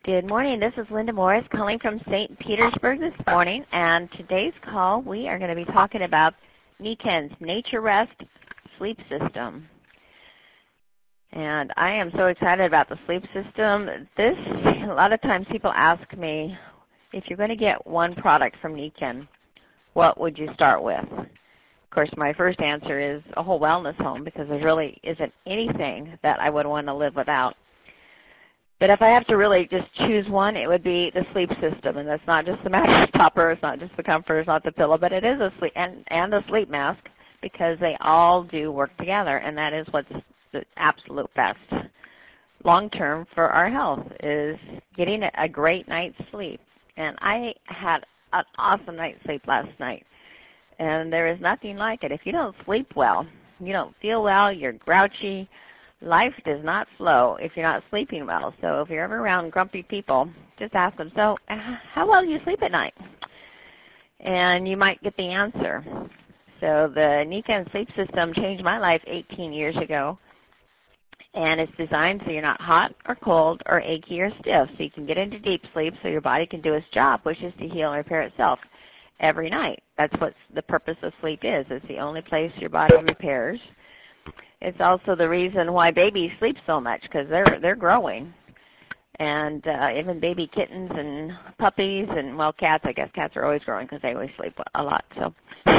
Good morning. This is Linda Morris calling from St. Petersburg this morning, and today's call we are going to be talking about Niken's Nature Rest sleep system. And I am so excited about the sleep system. A lot of times people ask me, if you're going to get one product from Niken, what would you start with? Of course, my first answer is a whole wellness home, because there really isn't anything that I would want to live without. But if I have to really just choose one, it would be the sleep system, and that's not just the mattress topper, it's not just the comforter, it's not the pillow, but it is a sleep and the sleep mask, because they all do work together, and that is what's the absolute best long-term for our health, is getting a great night's sleep. And I had an awesome night's sleep last night, and there is nothing like it. If you don't sleep well, you don't feel well, you're grouchy. Life does not flow if you're not sleeping well. So if you're ever around grumpy people, just ask them, so how well do you sleep at night? And you might get the answer. So the Niken sleep system changed my life 18 years ago. And it's designed so you're not hot or cold or achy or stiff, so you can get into deep sleep so your body can do its job, which is to heal and repair itself every night. That's what the purpose of sleep is. It's the only place your body repairs. It's also the reason why babies sleep so much, because they're growing. And even baby kittens and puppies and, well, cats, I guess cats are always growing because they always sleep a lot. So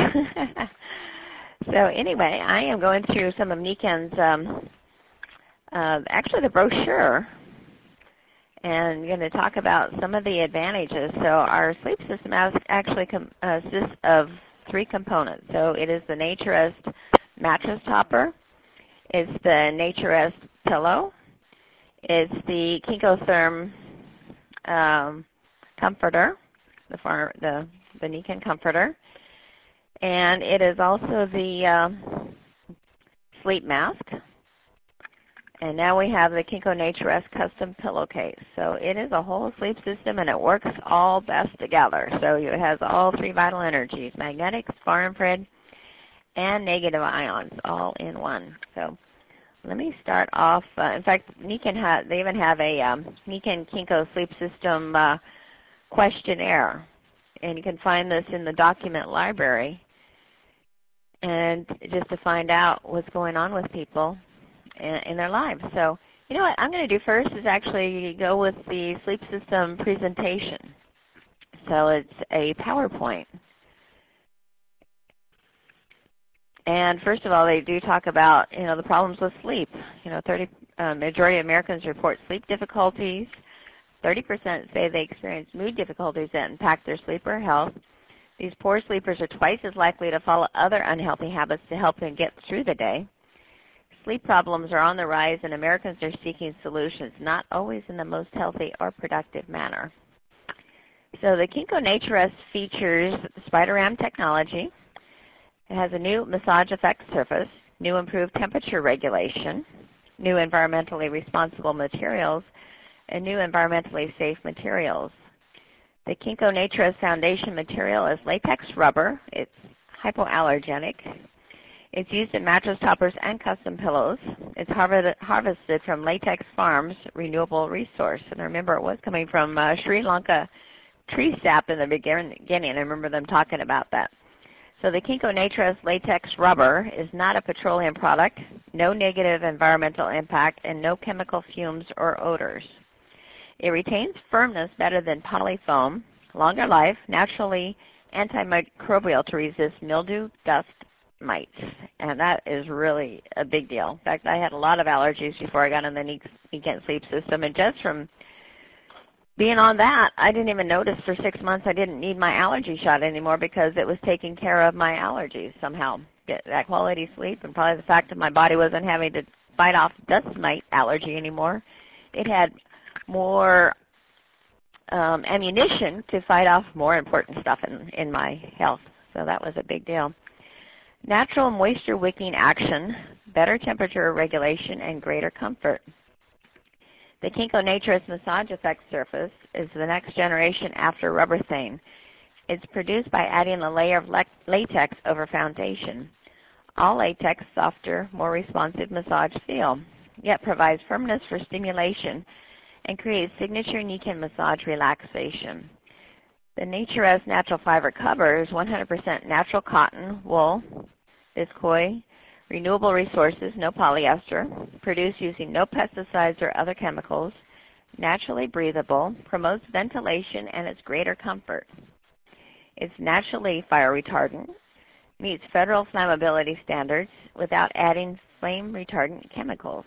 so anyway, I am going through some of Niken's, actually the brochure, and going to talk about some of the advantages. So our sleep system actually consists of three components. So it is the Nature Rest mattress topper. It's the Nature Rest pillow. It's the Kinkotherm comforter, the Niken comforter. And it is also the sleep mask. And now we have the Kinko Nature Rest custom pillowcase. So it is a whole sleep system, and it works all best together. So it has all three vital energies, magnetics, far infrared, and negative ions all in one. So let me start off. In fact, Niken they even have a Niken Kinko Sleep System questionnaire, and you can find this in the document library, and just to find out what's going on with people in their lives. So you know what I'm going to do first is actually go with the sleep system presentation. So it's a PowerPoint. And first of all, they do talk about, the problems with sleep. Majority of Americans report sleep difficulties. 30% say they experience mood difficulties that impact their sleep or health. These poor sleepers are twice as likely to follow other unhealthy habits to help them get through the day. Sleep problems are on the rise, and Americans are seeking solutions, not always in the most healthy or productive manner. So the Kinko Nature Rest features SpiderRam technology. It has a new massage effect surface, new improved temperature regulation, new environmentally responsible materials, and new environmentally safe materials. The Kinko Nature Rest foundation material is latex rubber. It's hypoallergenic. It's used in mattress toppers and custom pillows. It's harvested from Latex Farms renewable resource. And I remember it was coming from Sri Lanka tree sap in the beginning. I remember them talking about that. So the Kinko Nature Rest latex rubber is not a petroleum product, no negative environmental impact, and no chemical fumes or odors. It retains firmness better than polyfoam, longer life, naturally antimicrobial to resist mildew, dust, mites. And that is really a big deal. In fact, I had a lot of allergies before I got on the Niken sleep system, and just from being on that, I didn't even notice for 6 months I didn't need my allergy shot anymore, because it was taking care of my allergies somehow. That quality sleep, and probably the fact that my body wasn't having to fight off dust mite allergy anymore. It had more ammunition to fight off more important stuff in my health. So that was a big deal. Natural moisture wicking action, better temperature regulation, and greater comfort. The Kinko Nature Rest Massage Effect Surface is the next generation after Rubberthane. It's produced by adding a layer of latex over foundation. All latex, softer, more responsive massage feel, yet provides firmness for stimulation and creates signature Nikken massage relaxation. The Naturest natural fiber cover is 100% natural cotton, wool, viscose, renewable resources, no polyester, produced using no pesticides or other chemicals, naturally breathable, promotes ventilation, and it's greater comfort. It's naturally fire retardant, meets federal flammability standards without adding flame retardant chemicals.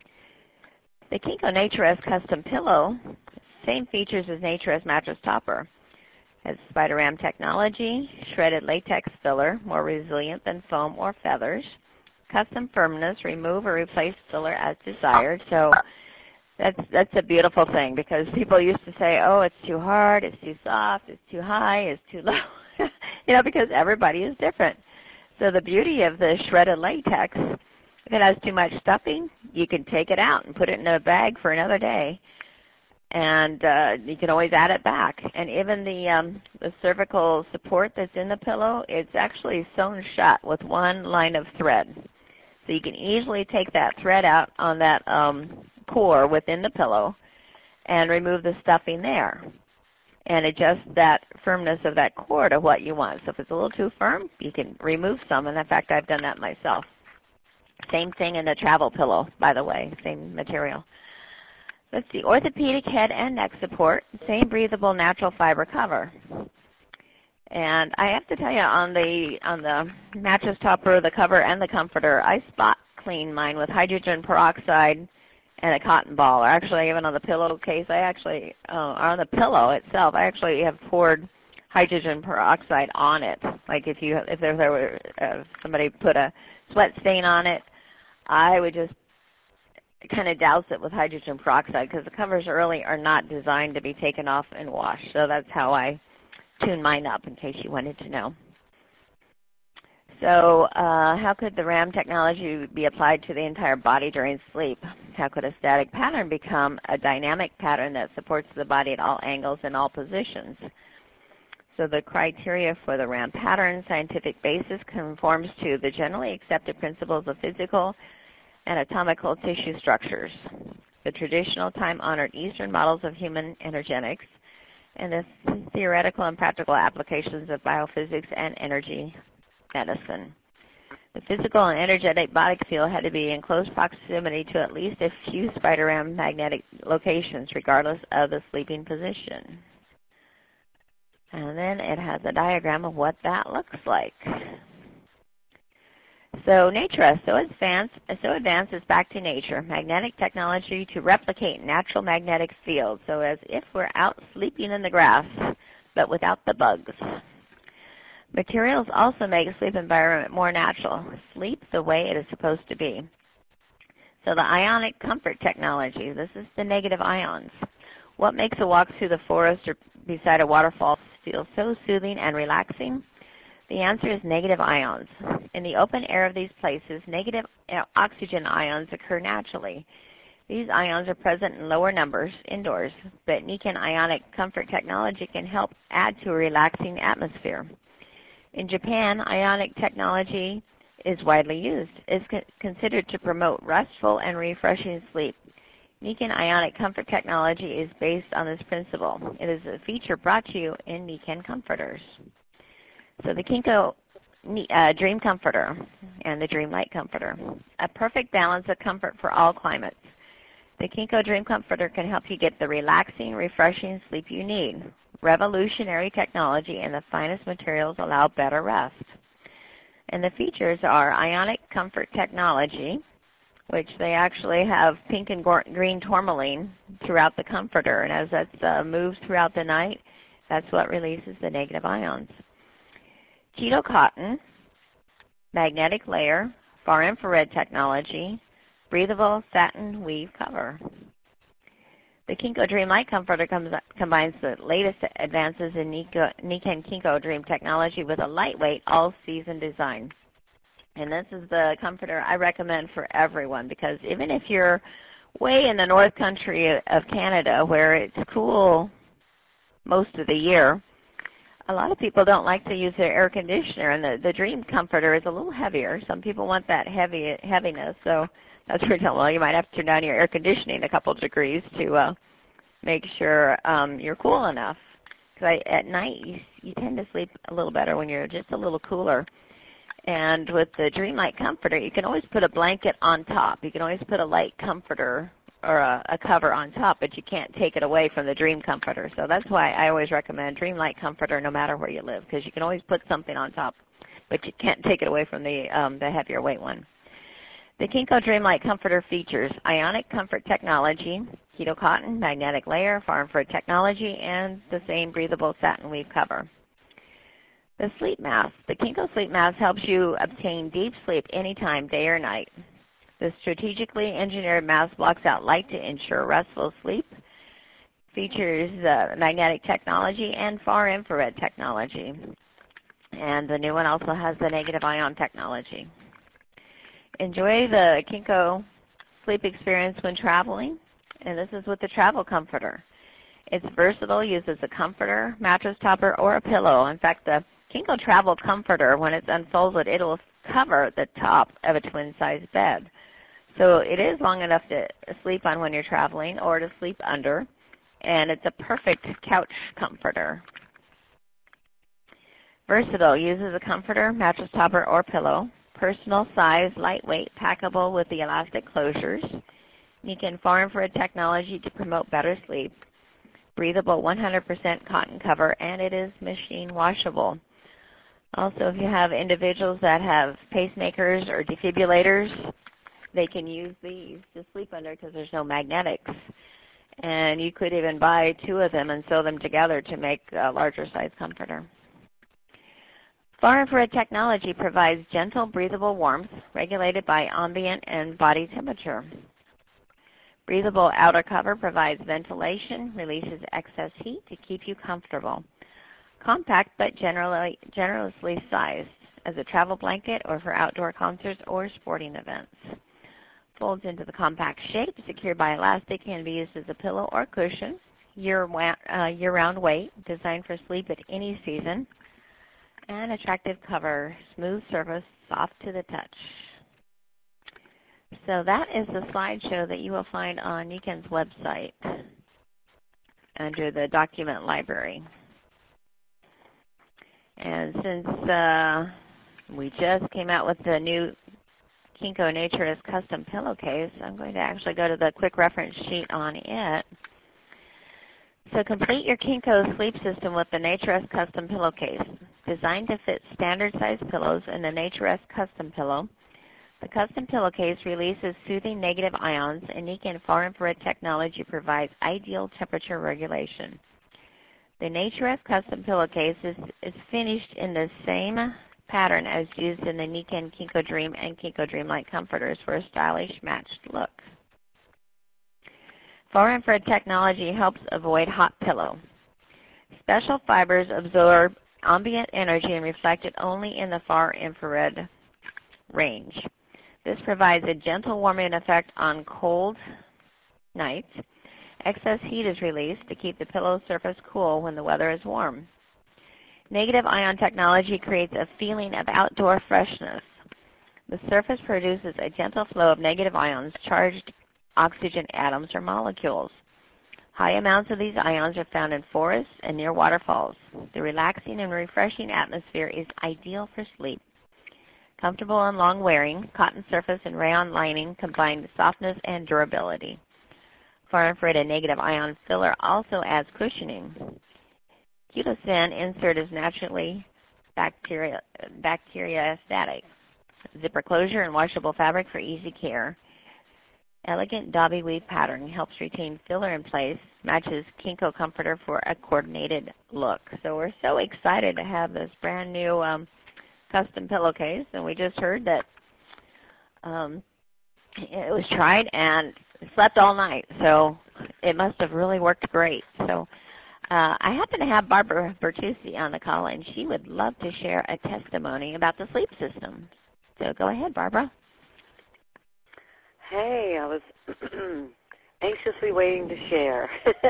The Kinko Naturest custom pillow, same features as Naturest mattress topper. Has SpiderRam technology, shredded latex filler, more resilient than foam or feathers, custom firmness, remove or replace filler as desired. So that's a beautiful thing, because people used to say, oh, it's too hard, it's too soft, it's too high, it's too low, because everybody is different. So the beauty of the shredded latex, if it has too much stuffing, you can take it out and put it in a bag for another day. And you can always add it back. And even the cervical support that's in the pillow, it's actually sewn shut with one line of thread. So you can easily take that thread out on that core within the pillow and remove the stuffing there and adjust that firmness of that core to what you want. So if it's a little too firm, you can remove some. And in fact, I've done that myself. Same thing in the travel pillow, by the way, same material. Let's see, orthopedic head and neck support, same breathable natural fiber cover. And I have to tell you, on the mattress topper, the cover, and the comforter, I spot clean mine with hydrogen peroxide and a cotton ball. Or actually, even on the pillowcase, on the pillow itself, I actually have poured hydrogen peroxide on it. Like if there were somebody put a sweat stain on it, I would just kind of douse it with hydrogen peroxide, because the covers really are not designed to be taken off and washed. So that's how I tune mine up, in case you wanted to know. So how could the RAM technology be applied to the entire body during sleep? How could a static pattern become a dynamic pattern that supports the body at all angles and all positions? So the criteria for the RAM pattern scientific basis conforms to the generally accepted principles of physical anatomical tissue structures, the traditional time-honored Eastern models of human energetics, and the theoretical and practical applications of biophysics and energy medicine. The physical and energetic body field had to be in close proximity to at least a few SpiderRam magnetic locations, regardless of the sleeping position. And then it has a diagram of what that looks like. So Naturest, so advanced is back to nature, magnetic technology to replicate natural magnetic fields, so as if we're out sleeping in the grass, but without the bugs. Materials also make a sleep environment more natural, sleep the way it is supposed to be. So the ionic comfort technology, this is the negative ions. What makes a walk through the forest or beside a waterfall feel so soothing and relaxing? The answer is negative ions. In the open air of these places, negative oxygen ions occur naturally. These ions are present in lower numbers indoors, but Nikken ionic comfort technology can help add to a relaxing atmosphere. In Japan, ionic technology is widely used. It's considered to promote restful and refreshing sleep. Nikken ionic comfort technology is based on this principle. It is a feature brought to you in Nikken Comforters. So the Kinko Dream Comforter and the Dream Light Comforter, a perfect balance of comfort for all climates. The Kinko Dream Comforter can help you get the relaxing, refreshing sleep you need. Revolutionary technology and the finest materials allow better rest. And the features are ionic comfort technology, which they actually have pink and green tourmaline throughout the comforter. And as that moves throughout the night, that's what releases the negative ions. Cheeto cotton, magnetic layer, far infrared technology, breathable satin weave cover. The Kinko Dream Light Comforter combines the latest advances in Nikken Kinko Dream technology with a lightweight, all-season design. And this is the comforter I recommend for everyone, because even if you're way in the north country of Canada where it's cool most of the year, a lot of people don't like to use their air conditioner, and the Dream Comforter is a little heavier. Some people want that heaviness, so that's where you might have to turn down your air conditioning a couple degrees to make sure you're cool enough. Because at night you tend to sleep a little better when you're just a little cooler. And with the Dreamlight comforter, you can always put a blanket on top. You can always put a light comforter or a cover on top, but you can't take it away from the Dream comforter. So that's why I always recommend Dreamlight comforter no matter where you live, because you can always put something on top, but you can't take it away from the heavier weight one. The Kinko Dreamlight comforter features ionic comfort technology, keto cotton, magnetic layer, far infrared technology, and the same breathable satin weave cover. The sleep mask. The Kinko sleep mask helps you obtain deep sleep anytime, day or night. The strategically engineered mask blocks out light to ensure restful sleep. Features magnetic technology and far infrared technology. And the new one also has the negative ion technology. Enjoy the Kinko sleep experience when traveling, and this is with the Travel Comforter. It's versatile, uses a comforter, mattress topper, or a pillow. In fact, the Kinko Travel Comforter, when it's unfolded, it'll cover the top of a twin-size bed. So it is long enough to sleep on when you're traveling or to sleep under, and it's a perfect couch comforter. Versatile, uses a comforter, mattress topper, or pillow. Personal size, lightweight, packable with the elastic closures. Nikken far infrared technology to promote better sleep. Breathable 100% cotton cover, and it is machine washable. Also, if you have individuals that have pacemakers or defibrillators, they can use these to sleep under because there's no magnetics. And you could even buy 2 of them and sew them together to make a larger size comforter. Far infrared technology provides gentle, breathable warmth regulated by ambient and body temperature. Breathable outer cover provides ventilation, releases excess heat to keep you comfortable. Compact but generously sized as a travel blanket or for outdoor concerts or sporting events. Folds into the compact shape, secured by elastic, can be used as a pillow or cushion. Year-round weight, designed for sleep at any season. And attractive cover, smooth surface, soft to the touch. So that is the slideshow that you will find on Nikken's website under the document library. And since we just came out with the new Kinko Naturist custom pillowcase, I'm going to actually go to the quick reference sheet on it. So complete your Kinko sleep system with the Naturist custom pillowcase. Designed to fit standard-sized pillows in the Naturist custom pillow, the custom pillowcase releases soothing negative ions, and Nikken far infrared technology provides ideal temperature regulation. The Naturist custom pillowcase is finished in the same pattern as used in the Nikken Kinko Dream and Kinko Dreamlight comforters for a stylish matched look. Far infrared technology helps avoid hot pillow. Special fibers absorb ambient energy and reflect it only in the far infrared range. This provides a gentle warming effect on cold nights. Excess heat is released to keep the pillow surface cool when the weather is warm. Negative ion technology creates a feeling of outdoor freshness. The surface produces a gentle flow of negative ions, charged oxygen atoms or molecules. High amounts of these ions are found in forests and near waterfalls. The relaxing and refreshing atmosphere is ideal for sleep. Comfortable and long wearing, cotton surface and rayon lining combine softness and durability. Far infrared and negative ion filler also adds cushioning. Ketosyn insert is naturally bacteriostatic. Zipper closure and washable fabric for easy care. Elegant Dobby weave pattern helps retain filler in place, matches Kinko comforter for a coordinated look. So we're so excited to have this brand new custom pillowcase, and we just heard that it was tried and slept all night, so it must have really worked great. So I happen to have Barbara Bertucci on the call, and she would love to share a testimony about the sleep system. So go ahead, Barbara. Hey, I was anxiously waiting to share.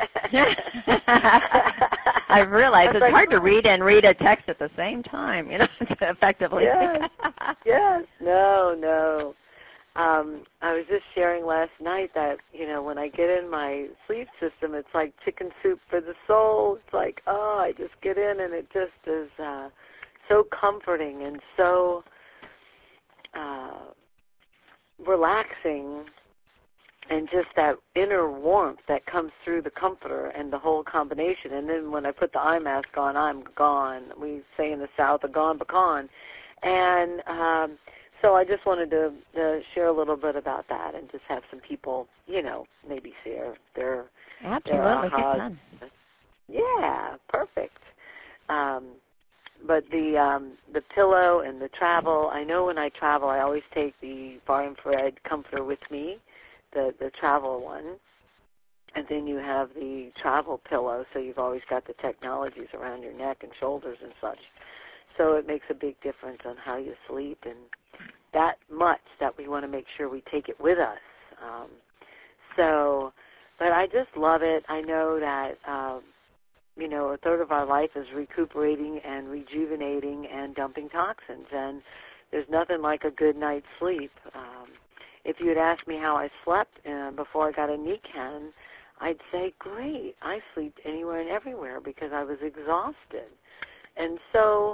I realize it's hard to read and read a text at the same time, effectively. Yes, yes, no. I was just sharing last night that, when I get in my sleep system, it's like chicken soup for the soul. It's like, I just get in and it just is so comforting and so relaxing, and just that inner warmth that comes through the comforter and the whole combination. And then when I put the eye mask on, I'm gone. We say in the South, a gone pecan. And so I just wanted to share a little bit about that and just have some people, maybe share their Absolutely, good ahas. fun. Yeah, perfect. But the pillow and the travel, I know when I travel, I always take the far infrared comforter with me, the travel one. And then you have the travel pillow, so you've always got the technologies around your neck and shoulders and such. So it makes a big difference on how you sleep, and that much that we want to make sure we take it with us. But I just love it. I know that, a third of our life is recuperating and rejuvenating and dumping toxins, and there's nothing like a good night's sleep. If you had asked me how I slept before I got a knee cannon, I'd say, great, I slept anywhere and everywhere because I was exhausted. And so,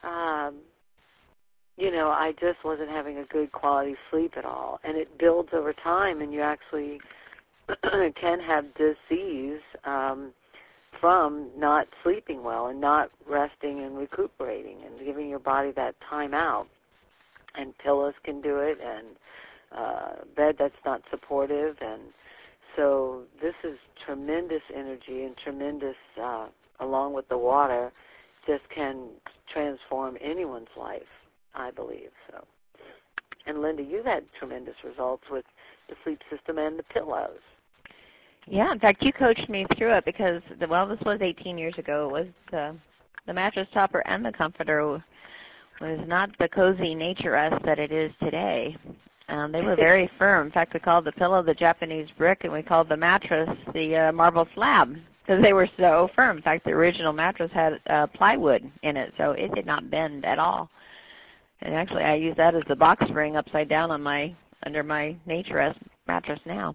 I just wasn't having a good quality sleep at all. And it builds over time, and you actually can have disease from not sleeping well and not resting and recuperating and giving your body that time out. And pillows can do it, and bed that's not supportive. And so this is tremendous energy and tremendous, along with the water, just can transform anyone's life, I believe. So, and Linda, you've had tremendous results with the sleep system and the pillows. Yeah, in fact, you coached me through it because, this was 18 years ago. It was the mattress topper and the comforter was not the cozy nature-esque that it is today. They were very firm. In fact, we called the pillow the Japanese brick, and we called the mattress the marble slab because they were so firm. In fact, the original mattress had plywood in it, so it did not bend at all. And actually, I use that as the box spring upside down on under my nature-esque mattress now.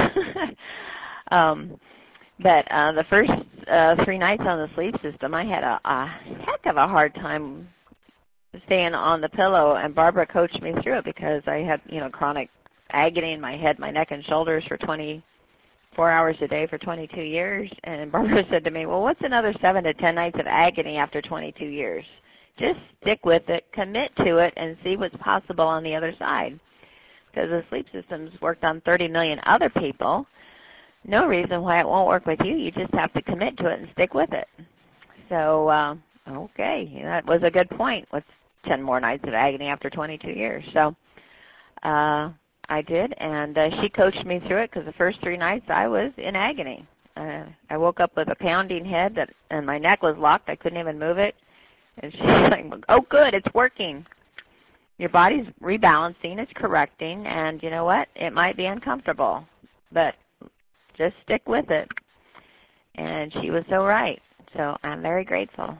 But the first 3 nights on the sleep system, I had a heck of a hard time staying on the pillow, and Barbara coached me through it because I had, chronic agony in my head, my neck and shoulders for 24 hours a day for 22 years. And Barbara said to me, well, what's another 7 to 10 nights of agony after 22 years? Just stick with it, commit to it, and see what's possible on the other side. Because the sleep system's worked on 30 million other people. No reason why it won't work with you. You just have to commit to it and stick with it. So, okay, that was a good point. What's 10 more nights of agony after 22 years? So I did, and she coached me through it because the first 3 nights I was in agony. I woke up with a pounding head, and my neck was locked. I couldn't even move it. And she's like, oh, good, it's working. Your body's rebalancing, it's correcting, and you know what? It might be uncomfortable, but just stick with it. And she was so right. So I'm very grateful.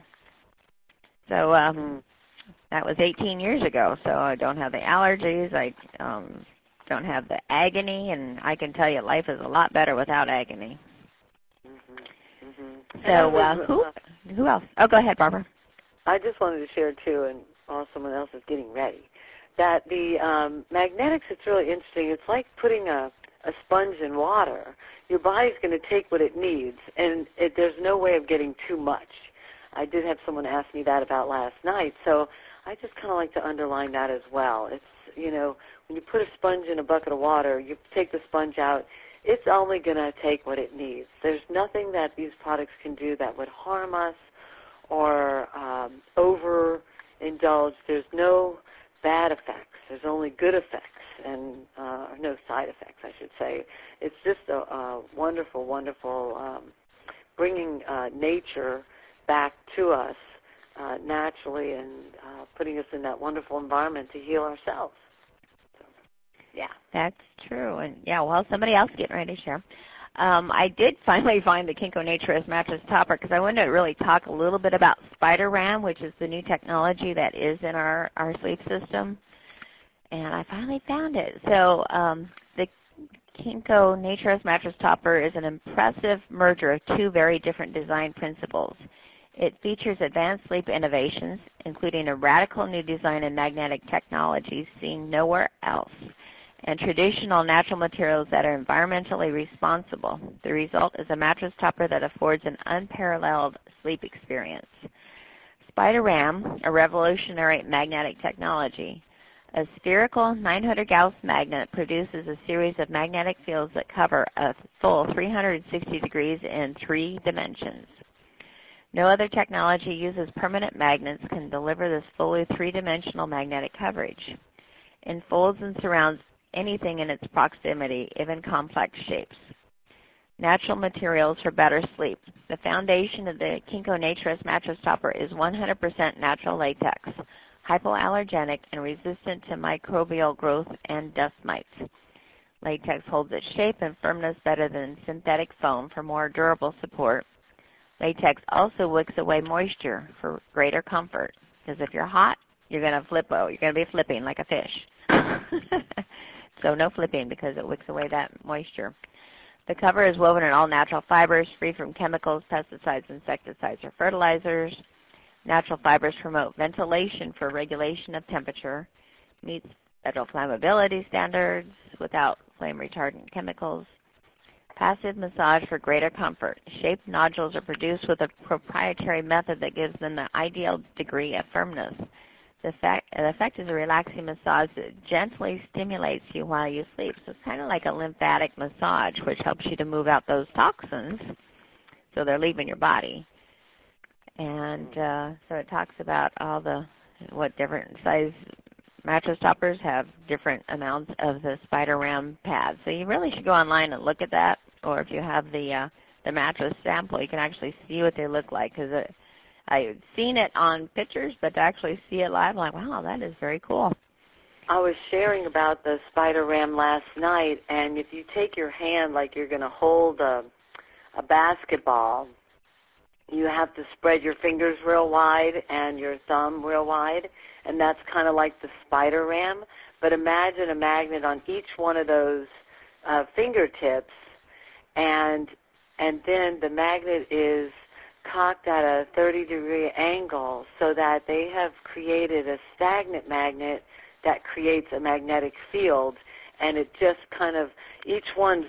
So that was 18 years ago. So I don't have the allergies. I don't have the agony. And I can tell you life is a lot better without agony. Mm-hmm. Mm-hmm. So who else? Oh, go ahead, Barbara. I just wanted to share, too, and while someone else is getting ready, that the magnetics, it's really interesting. It's like putting a sponge in water. Your body's going to take what it needs, and there's no way of getting too much. I did have someone ask me that about last night, so I just kind of like to underline that as well. It's, when you put a sponge in a bucket of water, you take the sponge out, it's only going to take what it needs. There's nothing that these products can do that would harm us or overindulge. There's no bad effects. There's only good effects, and no side effects, I should say. It's just a wonderful, wonderful bringing nature back to us naturally and putting us in that wonderful environment to heal ourselves. So, yeah. That's true. And, somebody else getting ready to share. I did finally find the Kinko Nature-esque mattress topper because I wanted to really talk a little bit about Spider RAM, which is the new technology that is in our sleep system. and I finally found it. So the Kinko Naturist Mattress Topper is an impressive merger of two very different design principles. It features advanced sleep innovations, including a radical new design and magnetic technologies seen nowhere else, and traditional natural materials that are environmentally responsible. The result is a mattress topper that affords an unparalleled sleep experience. SpiderRam, a revolutionary magnetic technology. A spherical 900 Gauss magnet produces a series of magnetic fields that cover a full 360 degrees in 3 dimensions. No other technology uses permanent magnets can deliver this fully 3-dimensional magnetic coverage. Enfolds and surrounds anything in its proximity, even complex shapes. Natural materials for better sleep. The foundation of the Kinko Naturist Mattress Topper is 100% natural latex, hypoallergenic and resistant to microbial growth and dust mites. Latex holds its shape and firmness better than synthetic foam for more durable support. Latex also wicks away moisture for greater comfort, because if you're hot, you're going to You're going to be flipping like a fish. So no flipping because it wicks away that moisture. The cover is woven in all natural fibers, free from chemicals, pesticides, insecticides, or fertilizers. Natural fibers promote ventilation for regulation of temperature, meets federal flammability standards without flame-retardant chemicals. Passive massage for greater comfort. Shaped nodules are produced with a proprietary method that gives them the ideal degree of firmness. The effect is a relaxing massage that gently stimulates you while you sleep. So it's kind of like a lymphatic massage, which helps you to move out those toxins so they're leaving your body. And so it talks about what different size mattress toppers have different amounts of the SpiderRam pads. So you really should go online and look at that, or if you have the mattress sample, you can actually see what they look like, because I've seen it on pictures, but to actually see it live, I'm like, wow, that is very cool. I was sharing about the SpiderRam last night, and if you take your hand like you're going to hold a basketball, you have to spread your fingers real wide and your thumb real wide, and that's kind of like the SpiderRam. But imagine a magnet on each one of those fingertips, and then the magnet is cocked at a 30-degree angle, so that they have created a stagnant magnet that creates a magnetic field, and it just kind of, each one's,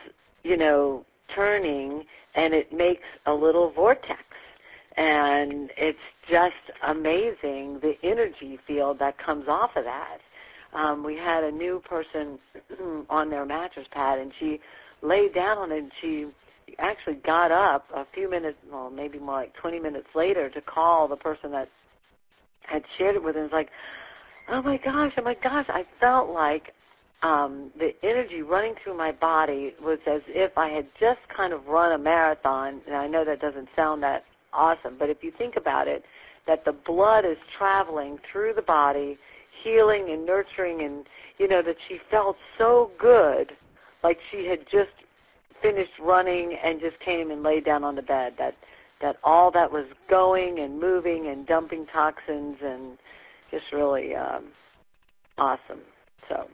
turning, and it makes a little vortex. And it's just amazing, the energy field that comes off of that. We had a new person on their mattress pad, and she laid down on it, and she actually got up a few minutes, well, maybe more like 20 minutes later, to call the person that had shared it with her. It's like, oh my gosh, I felt like the energy running through my body was as if I had just kind of run a marathon. And I know that doesn't sound that awesome, but if you think about it, that the blood is traveling through the body, healing and nurturing, and, that she felt so good, like she had just finished running and just came and laid down on the bed, that all that was going and moving and dumping toxins, and just really awesome. So,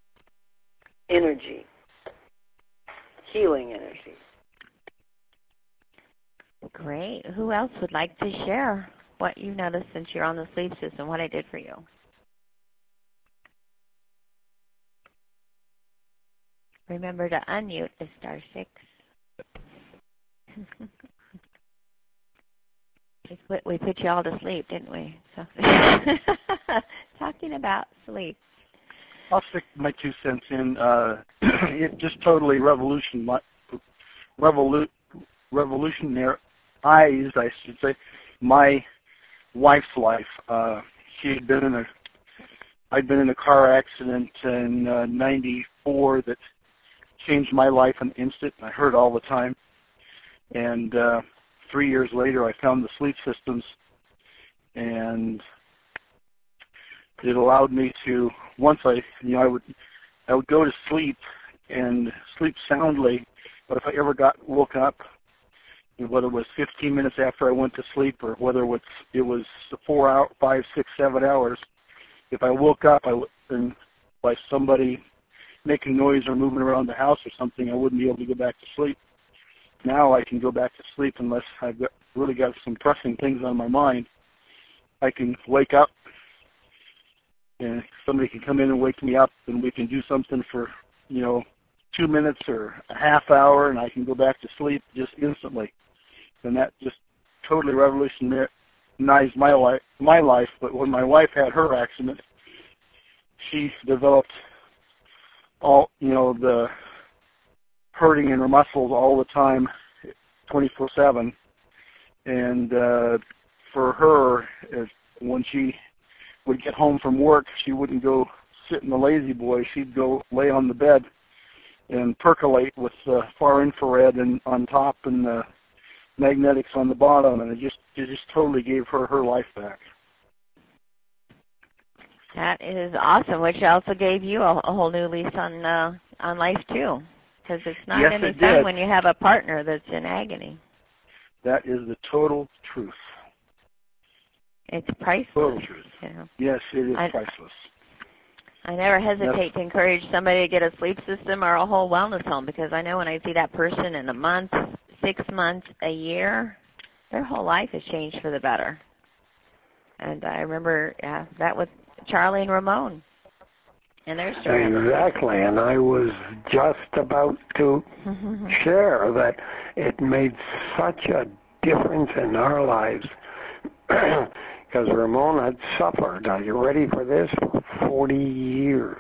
energy, healing energy. Great. Who else would like to share what you noticed since you're on the sleep system, what I did for you? Remember to unmute is *6. We put you all to sleep, didn't we? So talking about sleep. I'll stick my 2 cents in. It just totally revolutionized, I should say, my wife's life. I'd been in a car accident in '94 that changed my life in an instant. I heard all the time. And 3 years later, I found the sleep systems, and it allowed me to, once I would go to sleep and sleep soundly, but if I ever woke up, whether it was 15 minutes after I went to sleep or whether it was 4 hours, 5, 6, 7 hours, if I woke up, and by somebody making noise or moving around the house or something, I wouldn't be able to go back to sleep. Now I can go back to sleep unless I've really got some pressing things on my mind. I can wake up and somebody can come in and wake me up, and we can do something for, 2 minutes or a half hour, and I can go back to sleep just instantly. And that just totally revolutionized my life. But when my wife had her accident, she developed all, the hurting in her muscles all the time, 24/7. And for her, when she would get home from work, she wouldn't go sit in the lazy boy. She'd go lay on the bed and percolate with far infrared and on top and the magnetics on the bottom, and it just totally gave her life back. That is awesome, which also gave you a whole new lease on life too, because it's not any fun when you have a partner that's in agony. That is the total truth. It's priceless. Total truth. Yes, it is priceless. I never hesitate to encourage somebody to get a sleep system or a whole wellness home, because I know when I see that person in a month, 6 months, a year, their whole life has changed for the better. And I remember that with Charlie and Ramon and their story. Exactly, and I was just about to share that it made such a difference in our lives. Because Ramon had suffered, are you ready for this, for 40 years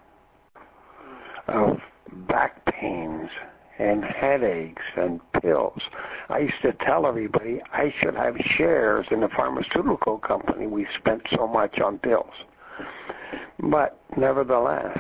of back pains and headaches and pills. I used to tell everybody I should have shares in a pharmaceutical company. We spent so much on pills. But nevertheless,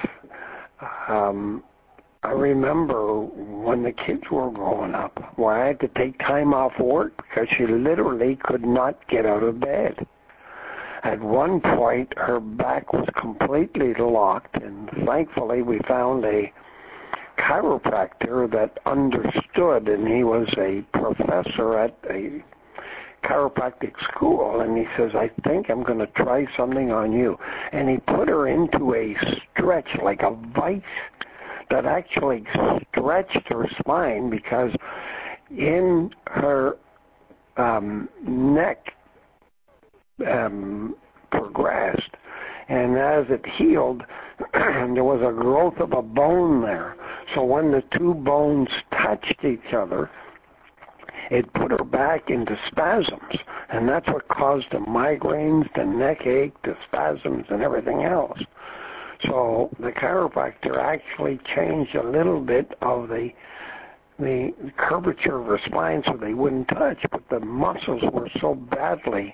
I remember when the kids were growing up, where I had to take time off work because she literally could not get out of bed. At one point, her back was completely locked, and thankfully we found a chiropractor that understood, and he was a professor at a chiropractic school, and he says, I think I'm going to try something on you. And he put her into a stretch, like a vice, that actually stretched her spine, because in her neck progressed, and as it healed, there was a growth of a bone there. So when the two bones touched each other, it put her back into spasms, and that's what caused the migraines, the neck ache, the spasms, and everything else. So the chiropractor actually changed a little bit of the curvature of her spine so they wouldn't touch, but the muscles were so badly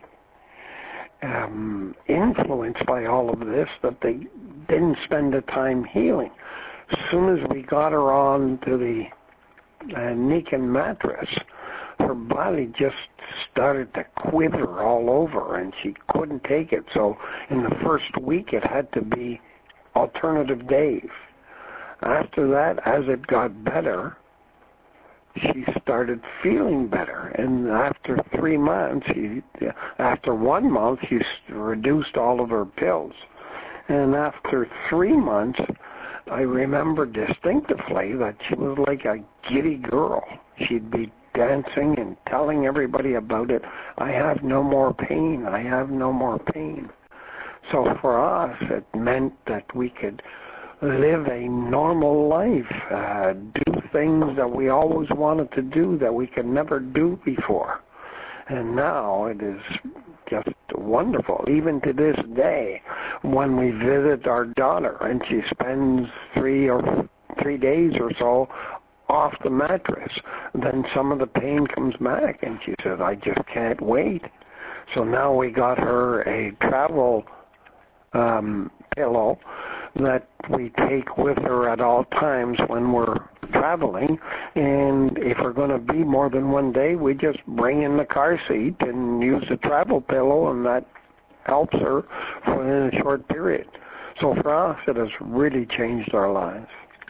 influenced by all of this that they didn't spend the time healing. As soon as we got her on to the Niken mattress, her body just started to quiver all over, and she couldn't take it. So in the first week, it had to be alternative days. After that, as it got better, she started feeling better. And after 3 months, after 1 month, she reduced all of her pills. And after 3 months, I remember distinctively that she was like a giddy girl. She'd be dancing and telling everybody about it. I have no more pain. I have no more pain. So for us, it meant that we could live a normal life, do things that we always wanted to do that we could never do before. And now it is just wonderful. Even to this day, when we visit our daughter and she spends 3 days or so off the mattress, then some of the pain comes back, and she says, I just can't wait. So now we got her a travel pillow that we take with her at all times when we're traveling, and if we're going to be more than 1 day, we just bring in the car seat and use the travel pillow, and that helps her for a short period. So for us, it has really changed our lives.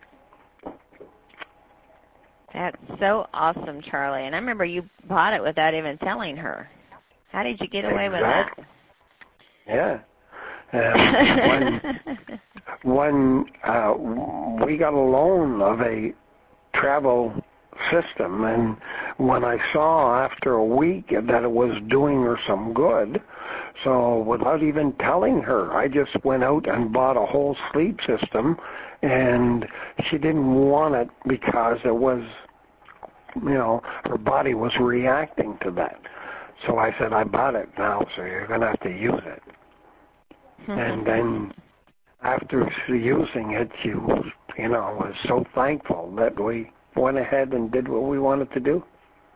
That's so awesome, Charlie. And I remember you bought it without even telling her. How did you get away with that? Yeah. when we got a loan of a travel system, and when I saw after a week that it was doing her some good, so without even telling her, I just went out and bought a whole sleep system, and she didn't want it because it was, her body was reacting to that. So I said, I bought it now, so you're going to have to use it. And then after using it, she was, was so thankful that we went ahead and did what we wanted to do.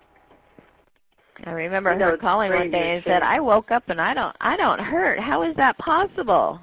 I remember her calling one day and said, I woke up and I don't hurt. How is that possible?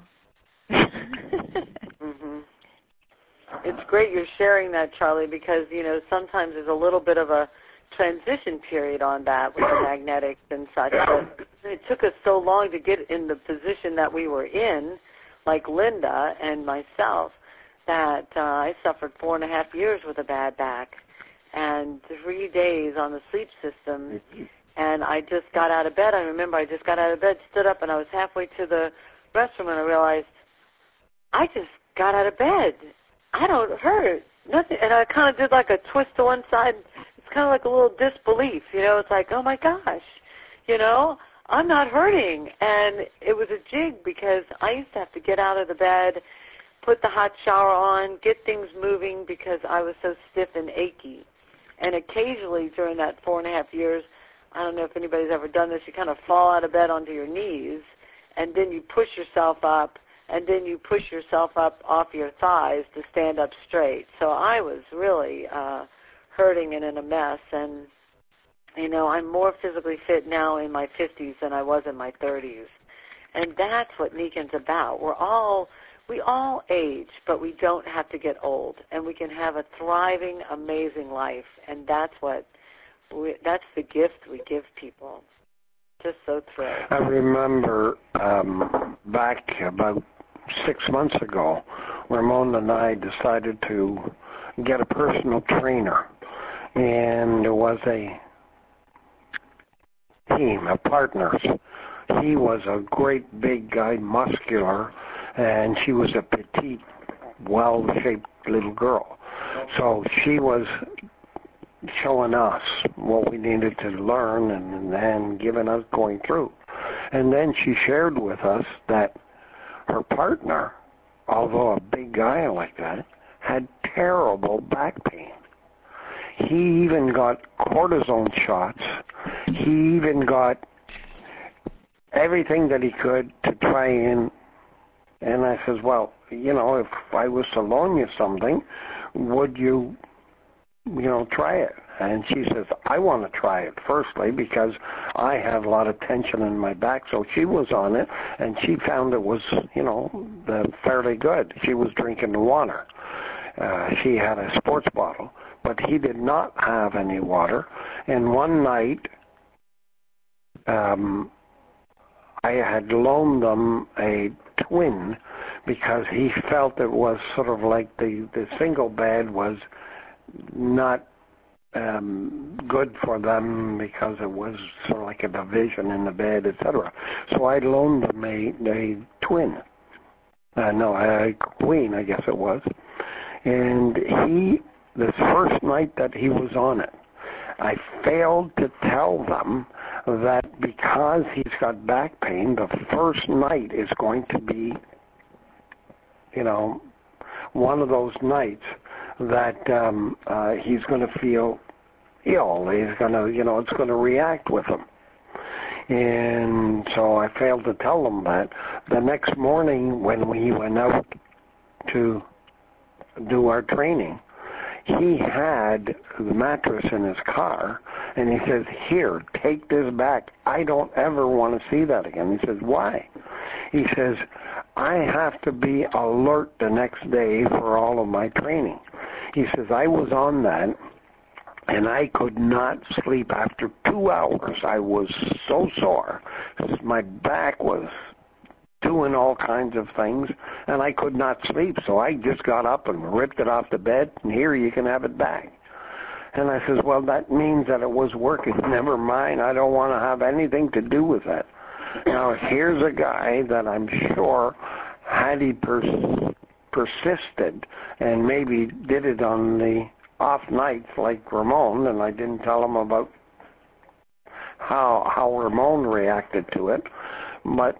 It's great you're sharing that, Charlie, because, sometimes there's a little bit of a transition period on that with the magnetics and such. But it took us so long to get in the position that we were in, like Linda and myself, that I suffered 4.5 years with a bad back and 3 days on the sleep system. And I just got out of bed. I remember I just got out of bed, stood up, and I was halfway to the restroom, and I realized I just got out of bed. I don't hurt. Nothing. And I kind of did like a twist to one side. It's kind of like a little disbelief. It's like, oh, my gosh, I'm not hurting. And it was a jig because I used to have to get out of the bed, put the hot shower on, get things moving because I was so stiff and achy. And occasionally during that 4.5 years, I don't know if anybody's ever done this, you kind of fall out of bed onto your knees, and then you push yourself up, and then you push yourself up off your thighs to stand up straight. So I was really hurting and in a mess. And, I'm more physically fit now in my 50s than I was in my 30s. And that's what Nikan's about. We all age, but we don't have to get old. And we can have a thriving, amazing life. And that's the gift we give people. Just so thrilled. I remember back about 6 months ago, Ramon and I decided to get a personal trainer. And there was a team of partners. He was a great big guy, muscular, and she was a petite, well-shaped little girl. So she was showing us what we needed to learn and giving us going through. And then she shared with us that her partner, although a big guy like that, had terrible back pain. He even got cortisone shots. He even got everything that he could to try and I says, well, if I was to loan you something, would you try it? And she says, I want to try it, firstly, because I have a lot of tension in my back. So she was on it, and she found it was, fairly good. She was drinking the water. She had a sports bottle, but he did not have any water. And one night, I had loaned them a twin because he felt it was sort of like the single bed was not good for them because it was sort of like a division in the bed, etc. So I loaned them a twin. A queen, I guess it was. And this first night that he was on it, I failed to tell them that because he's got back pain, the first night is going to be, one of those nights that he's going to feel ill. He's going to, it's going to react with him. And so I failed to tell them that. The next morning when we went out to do our training, he had the mattress in his car, and he says, here, take this back. I don't ever want to see that again. He says, why? He says, I have to be alert the next day for all of my training. He says, I was on that, and I could not sleep after 2 hours. I was so sore. My back was doing all kinds of things, and I could not sleep. So I just got up and ripped it off the bed, and here, you can have it back. And I says, well, that means that it was working. Never mind. I don't want to have anything to do with that. Now, here's a guy that I'm sure, had he persisted and maybe did it on the off nights like Ramon, and I didn't tell him about how Ramon reacted to it, but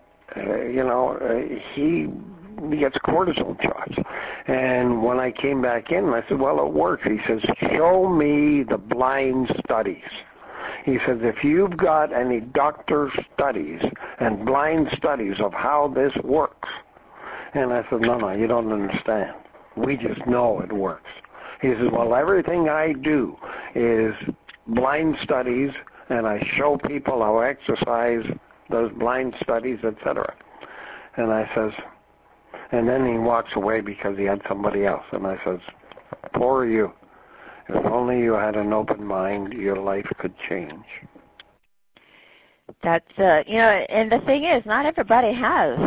he gets cortisone shots. And when I came back in, I said, well, it works. He says, show me the blind studies. He says, if you've got any doctor studies and blind studies of how this works. And I said, no, you don't understand. We just know it works. He says, well, everything I do is blind studies, and I show people how I exercise those blind studies, etc. And I says, and then he walks away because he had somebody else. And I says, poor you. If only you had an open mind, your life could change. That's, and the thing is, not everybody has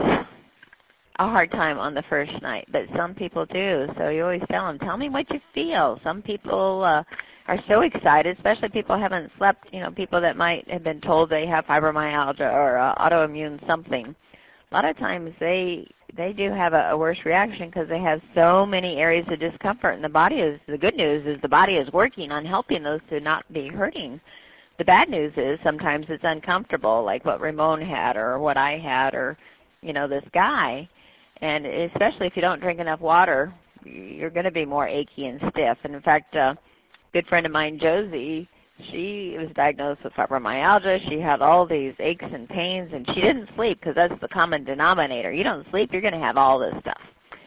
a hard time on the first night, but some people do. So you always tell them, tell me what you feel. Some people are so excited, especially people who haven't slept, people that might have been told they have fibromyalgia or autoimmune something. A lot of times they do have a worse reaction because they have so many areas of discomfort, and the good news is the body is working on helping those to not be hurting. The bad news is sometimes it's uncomfortable, like what Ramon had or what I had or, this guy. And especially if you don't drink enough water, you're going to be more achy and stiff. And in fact, a good friend of mine, Josie, she was diagnosed with fibromyalgia. She had all these aches and pains, and she didn't sleep because that's the common denominator. You don't sleep, you're going to have all this stuff.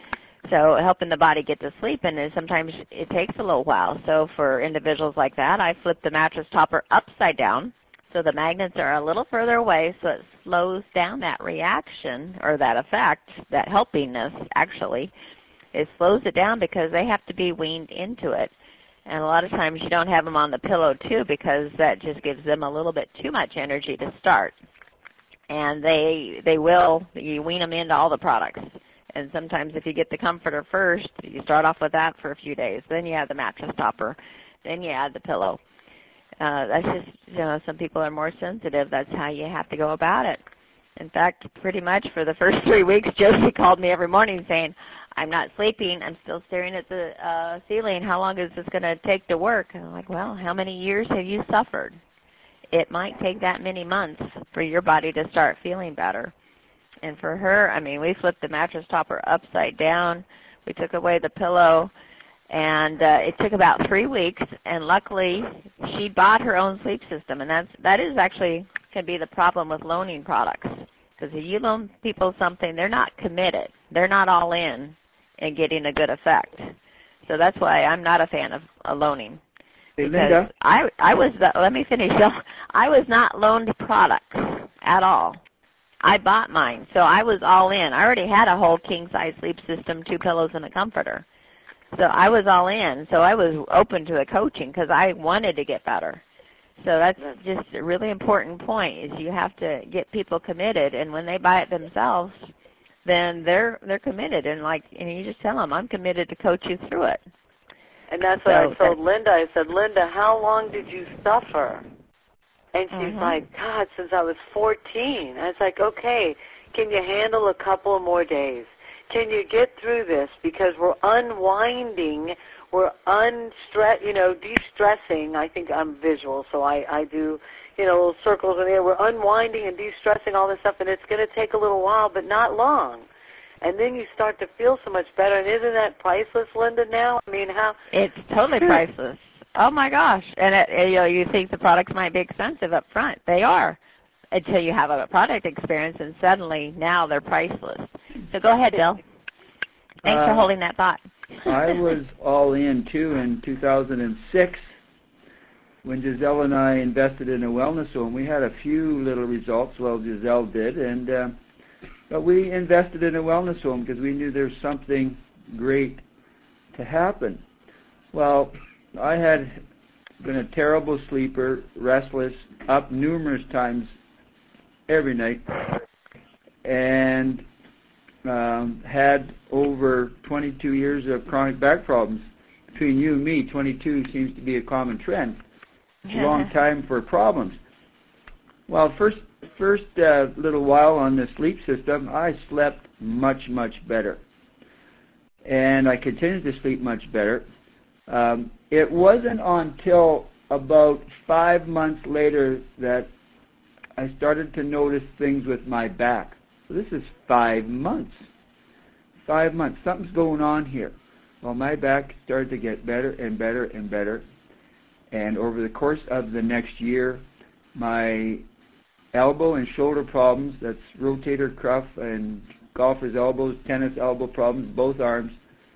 So helping the body get to sleep, and sometimes it takes a little while. So for individuals like that, I flip the mattress topper upside down so the magnets are a little further away so it slows down that reaction or that effect, that helpingness actually. It slows it down because they have to be weaned into it. And a lot of times you don't have them on the pillow, too, because that just gives them a little bit too much energy to start. And you wean them into all the products. And sometimes if you get the comforter first, you start off with that for a few days. Then you add the mattress topper. Then you add the pillow. That's just, some people are more sensitive. That's how you have to go about it. In fact, pretty much for the first 3 weeks, Josie called me every morning saying, I'm not sleeping. I'm still staring at the ceiling. How long is this going to take to work? And I'm like, well, how many years have you suffered? It might take that many months for your body to start feeling better. And for her, we flipped the mattress topper upside down. We took away the pillow. And it took about 3 weeks. And luckily, she bought her own sleep system. And that is actually can be the problem with loaning products. Because if you loan people something, they're not committed. They're not all in getting a good effect. So that's why I'm not a fan of loaning. Hey, Linda. Let me finish. So I was not loaned products at all. I bought mine. So I was all in. I already had a whole king-size sleep system, 2 pillows, and a comforter. So I was all in. So I was open to the coaching because I wanted to get better. So that's just a really important point is you have to get people committed, and when they buy it themselves, then they're committed, and you just tell them, I'm committed to coach you through it. And that's what I told Linda. I said, Linda, how long did you suffer? And she's like, God, since I was 14. I was like, okay, can you handle a couple of more days? Can you get through this? Because we're unwinding, we're de-stressing. I think I'm visual, so I do, little circles in the air. We're unwinding and de-stressing all this stuff, and it's going to take a little while, but not long. And then you start to feel so much better. And isn't that priceless, Linda, now? How? It's totally priceless. Oh, my gosh. And, you think the products might be expensive up front. They are until you have a product experience, and suddenly now they're priceless. So go ahead, Bill. Thanks for holding that thought. I was all in, too, in 2006 when Giselle and I invested in a wellness home. We had a few little results, Giselle did, but we invested in a wellness home because we knew there's something great to happen. Well, I had been a terrible sleeper, restless, up numerous times every night, and had over 22 years of chronic back problems. Between you and me, 22 seems to be a common trend. It's a long time for problems. Well, first little while on the sleep system, I slept much, much better. and I continued to sleep much better. It wasn't until about 5 months later that I started to notice things with my back. So this is 5 months. 5 months. Something's going on here. Well, my back started to get better and better and better. And over the course of the next year, my elbow and shoulder problems, that's rotator cuff and golfer's elbows, tennis elbow problems, both arms,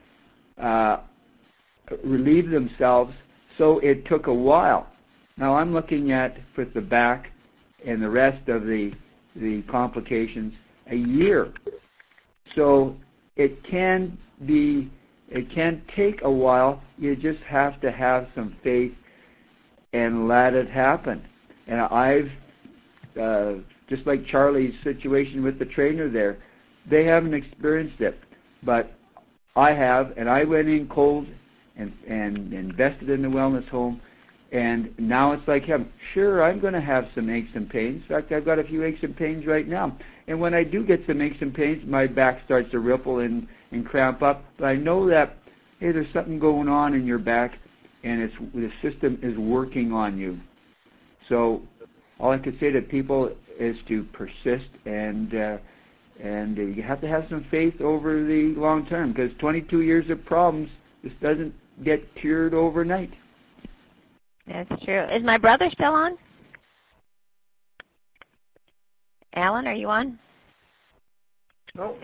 relieved themselves. So it took a while. Now I'm looking at, with the back and the rest of the complications, a year. So it can take a while. You just have to have some faith and let it happen. And I've, just like Charlie's situation with the trainer there, they haven't experienced it, but I have, and I went in cold and invested in the wellness home, and now it's like him. Sure, I'm going to have some aches and pains. In fact, I've got a few aches and pains right now. And when I do get some aches and pains, my back starts to ripple and cramp up. But I know that, hey, there's something going on in your back, and the system is working on you. So all I can say to people is to persist, and you have to have some faith over the long term, because 22 years of problems, this doesn't get cured overnight. That's true. Is my brother still on? Alan, are you on? No.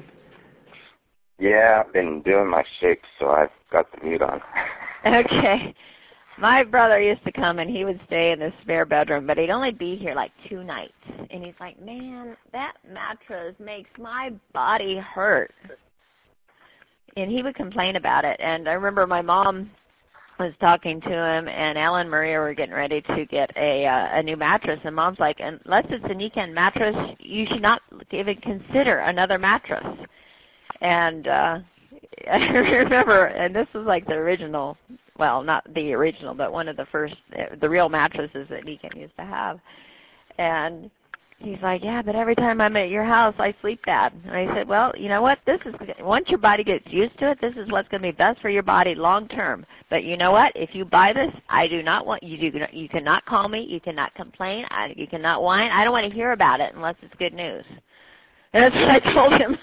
Yeah, I've been doing my shakes, so I've got the mute on. Okay. My brother used to come, and he would stay in the spare bedroom, but he'd only be here like 2 nights. And he's like, man, that mattress makes my body hurt. And he would complain about it. And I remember my mom was talking to him, and Alan and Maria were getting ready to get a new mattress. And Mom's like, unless it's a Nikken mattress, you should not even consider another mattress. And I remember, and this was like the original, well, not the original, but one of the first, the real mattresses that Nikken used to have. And he's like, yeah, but every time I'm at your house, I sleep bad. And I said, well, you know what? This is, once your body gets used to it, this is what's going to be best for your body long term. But you know what? If you buy this, I do not want you to. You cannot call me. You cannot complain. You cannot whine. I don't want to hear about it unless it's good news. And that's what I told him.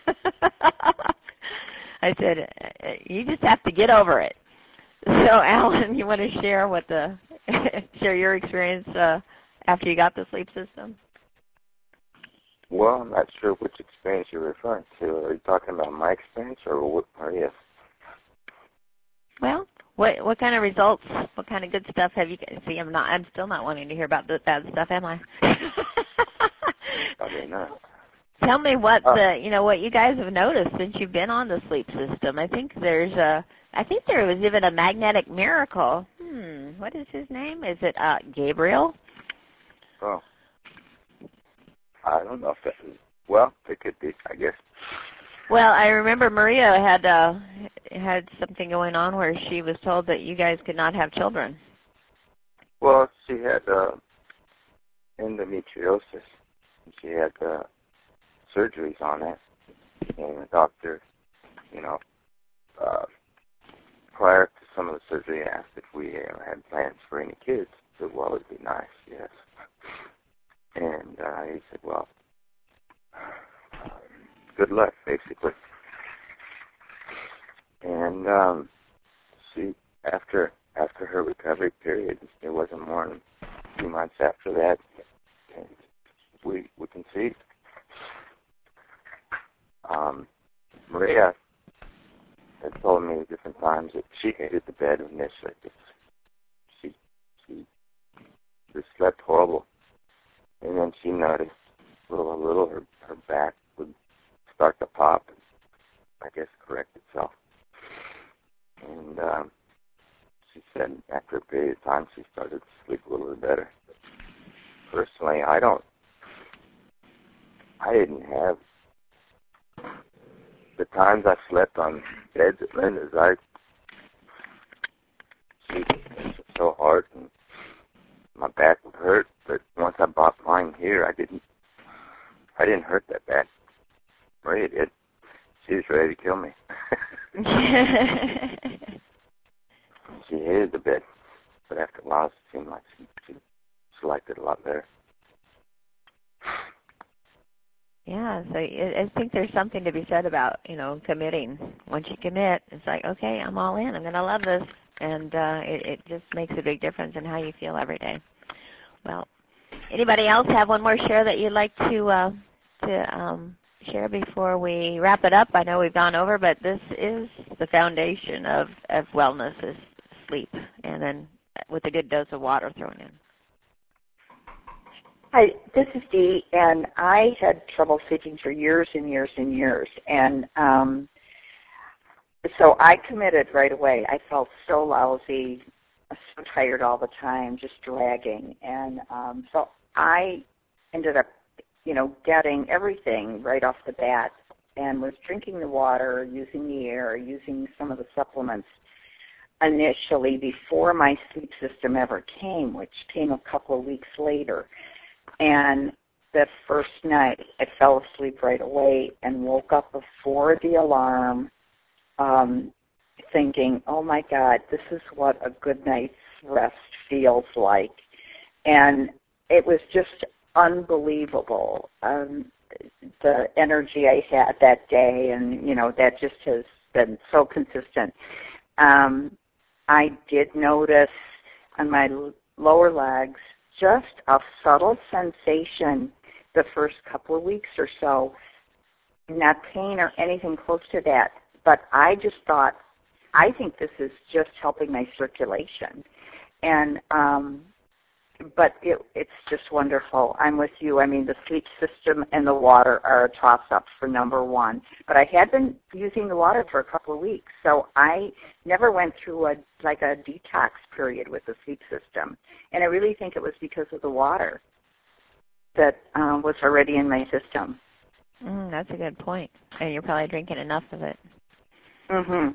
I said, you just have to get over it. So, Alan, you want to share share your experience after you got the sleep system? Well, I'm not sure which experience you're referring to. Are you talking about my experience or yes? Well, what kind of results? What kind of good stuff have you? See, I'm still not wanting to hear about the bad stuff, am I? Probably not. Tell me what what you guys have noticed since you've been on the sleep system. I think there was even a magnetic miracle. What is his name? Is it Gabriel? Oh, I don't know if it could be, I guess. Well, I remember Maria had something going on where she was told that you guys could not have children. Well, she had endometriosis. She had surgeries on it, and the doctor, prior to some of the surgery, asked if we had plans for any kids. I said, well, it'd be nice, yes. And he said, well, good luck, basically. And she, after her recovery period, it wasn't more than a few months after that, and we conceived. Maria had told me at different times that she hated the bed initially. She just slept horrible. And then she noticed little by little her back would start to pop and, I guess, correct itself. And she said after a period of time she started to sleep a little bit better. Personally, I didn't have the times I slept on beds at Linda's. She was so hard and my back would hurt. But once I bought mine here, I didn't hurt that bad. Maria did. She was ready to kill me. my seems to select it a lot better. Yeah, so I think there's something to be said about, committing. Once you commit, it's like, okay, I'm all in. I'm going to love this. And it just makes a big difference in how you feel every day. Well, anybody else have one more share that you'd like to share before we wrap it up? I know we've gone over, but this is the foundation of wellness is sleep, and then with a good dose of water thrown in. Hi, this is Dee, and I had trouble sleeping for years and years and years, and so I committed right away. I felt so lousy, so tired all the time, just dragging, and so I ended up, getting everything right off the bat, and was drinking the water, using the air, using some of the supplements initially before my sleep system ever came, which came a couple of weeks later. And the first night, I fell asleep right away and woke up before the alarm, thinking, oh, my God, this is what a good night's rest feels like. And it was just unbelievable, the energy I had that day, and, that just has been so consistent. I did notice on my lower legs just a subtle sensation the first couple of weeks or so, not pain or anything close to that, but I just thought, I think this is just helping my circulation. And but it's just wonderful. I'm with you. I mean, the sleep system and the water are a toss-up for number one. But I had been using the water for a couple of weeks, so I never went through a detox period with the sleep system. And I really think it was because of the water that was already in my system. That's a good point. And you're probably drinking enough of it. Mm-hmm.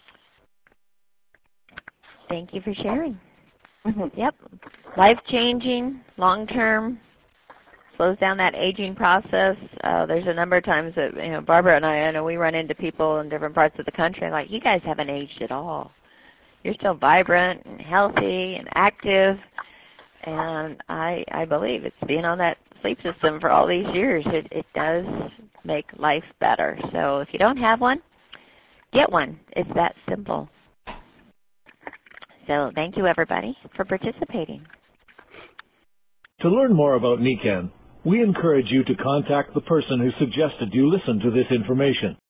Thank you for sharing. Mm-hmm. Yep. Life-changing, long-term, slows down that aging process. There's a number of times that, Barbara and I know we run into people in different parts of the country like, you guys haven't aged at all. You're still vibrant and healthy and active. And I believe it's being on that sleep system for all these years. It does make life better. So if you don't have one, get one. It's that simple. So thank you, everybody, for participating. To learn more about NECAN, we encourage you to contact the person who suggested you listen to this information.